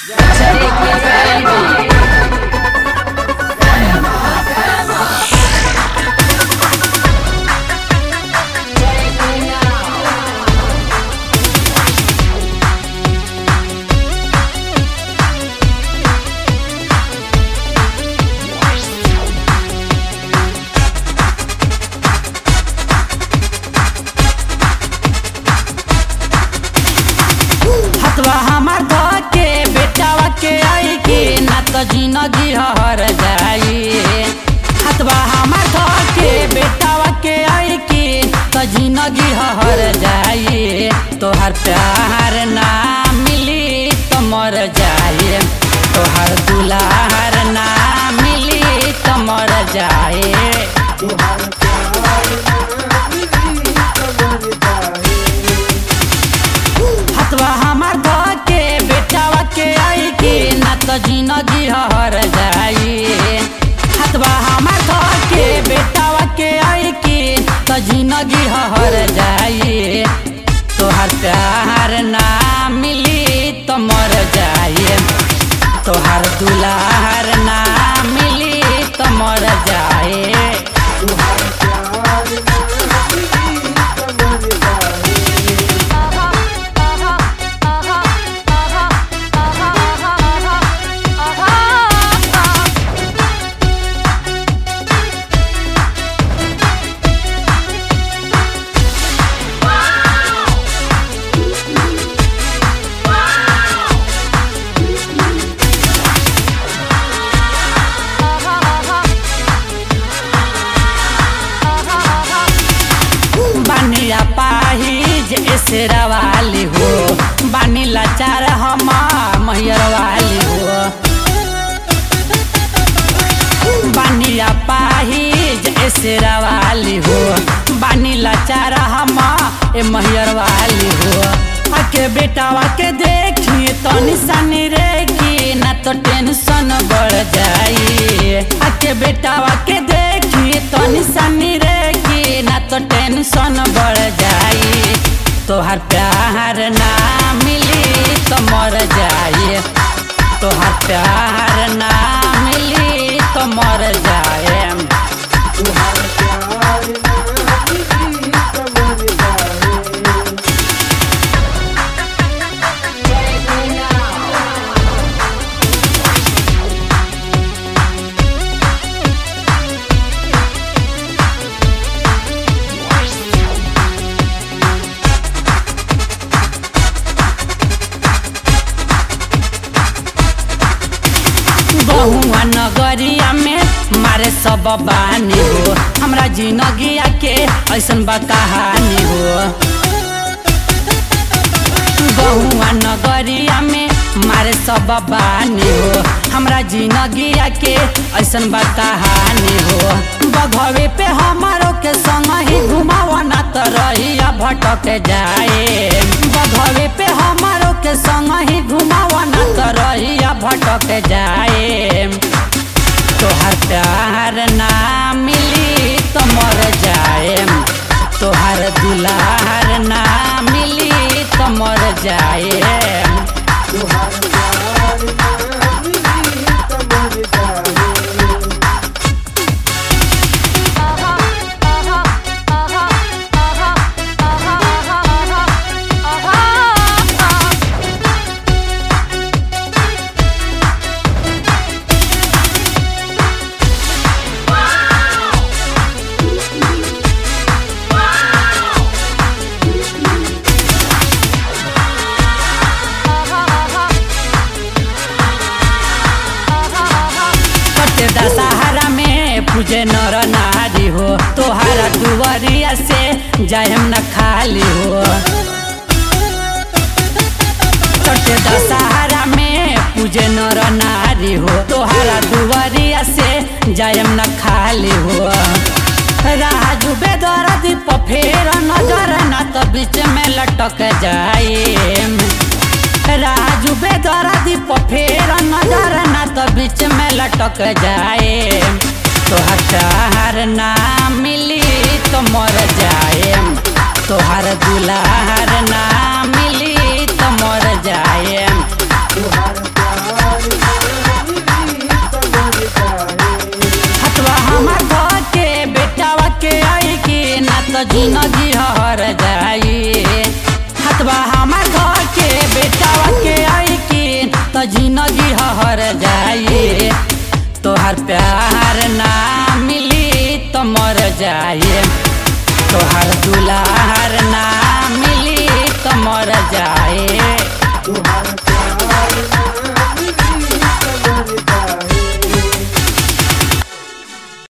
हथवा हमार धके बेटावा के आई के ना तो जिंदगी हर जाई। हथवा हमार धके बेटावा के आई के तो जिंदगी हर जाई। तोहर प्यार ना मिली तो मर जाए, तोहर दुलार ना मिली तो मर जाए। हथवा हमार धके बेटावा के आई के ना तो जिंदगी हर जाई। हथवा हमार धके बेटावा के आई के तो जिंदगी हर जाई। तोहर प्यार ना मिली तो मर जाए, तोहर दुलार ना मिली तो मर जाए। बानिया पाहिज एसरा वाली हो, बानी लाचार हम मैयर वाली हो। बानिया पाहिज एसरा वाली हो, बानी लाचार हम मैयर वाली हो। आके बेटावा के देखी तो निशानी रेखी ना तो टेंशन बढ़ जाई। आके बेटावा के देखी तो निशानी रेखी ना तो टेंशन बढ़ जाई। तोहर प्यार ना मिली तो मर जाए, तोहर प्यार ना मिली तो मर जाए। बहुआ नगरिया में मारे सब बानी हो, हमरा जिंदगिया के ऐसन बा कहानी हो। बहुआ नगरिया में मारे सब बानी हो, हमरा जिंदगिया के ऐसन बा कहानी हो। बघवे पे हमारो के संग ही घुमावा ना तो रहिया भटक जाए। बघवे पे हमारो के संग ही घुमावा ना तो रहिया भटक जाए। तोहर प्यार ना मिली तो मर जाए, तोहर दुलार ना मिली तो मर जाए। दशहरा में पूजे नर नारी हो, तोहरा दुआरिया से जाए हम न खाली हो। चढ़ते दशहरा में पूजे नर नारी हो, तोहरा दुआरिया से जाए हम न खाली हो। राजू बेदर्दी पर फेर नजर ना तो बीच में लटक जाए। राजू बेदर्दी पर फेर नजर ना तो बीच में लटक जाए। तोहर प्यार ना मिली तो मर जाए, तोहर दुलार ना मिली तो मर जाए। जिंदगी हर जाई। हथवा हमार घर के बेटावा के आई की तो जिंदगी हर जाई। तोहर प्यार ना मिली तो मर जाए, तोहर दुलार ना